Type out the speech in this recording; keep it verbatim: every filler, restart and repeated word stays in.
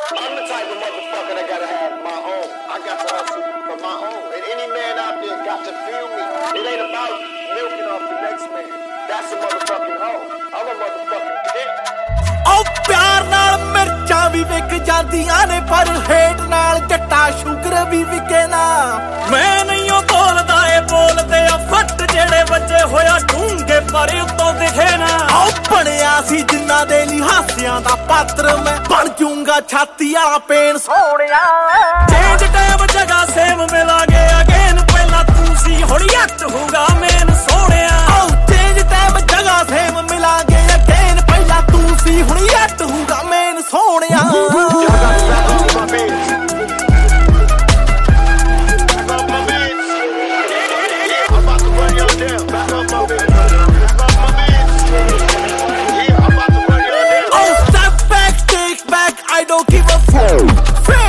I'm the type of motherfucker that gotta have my own. I got to hustle for my own. And any man out there got to feel me. It ain't about milking off the next man. That's a motherfucking hoe. I'm a motherfucking dick. Oh, ਪਿਆਰ ਨਾਲ ਮਿਰਚਾਂ ਵੀ ਵਿਕ ਜਾਂਦੀਆਂ ਨੇ ਪਰ hate ਨਾਲ ਜੱਟਾ sugar ਵੀ ਵਿਕੇ ਨਾ ਮੈਂ ਨਹੀਂ ਉਹ ਬੋਲਦਾ ਏ ਬੋਲਦੇ ਆ ਫੱਟ ਜਿਹੜੇ ਵੱਜੇ ਹੋਇਆ ਢੂੰਗੇ ਪਰ ਉੱਤੋਂ ਦਿਖੇ ਨਾ ਉਹ ਬਣਿਆ ਸੀ ਜਿੰਨਾ ਦੇ ਲਿਹਾਸਿਆਂ ਦਾ ਪਾਤਰ ਮੈਂ ਬਣ ਜੂੰਗਾ ਛਾਤੀ ਵਾਲਾ ਪੇਨ ਸੋਹਣਿਆ ਚੇਂਜ ਟਾਈਮ ਜਗ੍ਹਾ ਸੇਮ ਮਿਲਾਂਗੇ ਅਗੇਨ ਪਹਿਲਾਂ ਤੂੰ ਸੀ ਹੁਣ ਯੱਟ ਹੋਊਗਾ ਮੇਨ ਸੋਹਣਿਆ ਉਹ ਚੇਂਜ ਟਾਈਮ ਜਗ੍ਹਾ ਸੇਮ ਮਿਲਾਂਗੇ ਅਗੇਨ ਪਹਿਲਾਂ ਤੂੰ ਸੀ ਹੁਣ ਯੱਟ ਹੋਊਗਾ ਮੇਨ ਸੋਹਣਿਆ I don't give a fuck.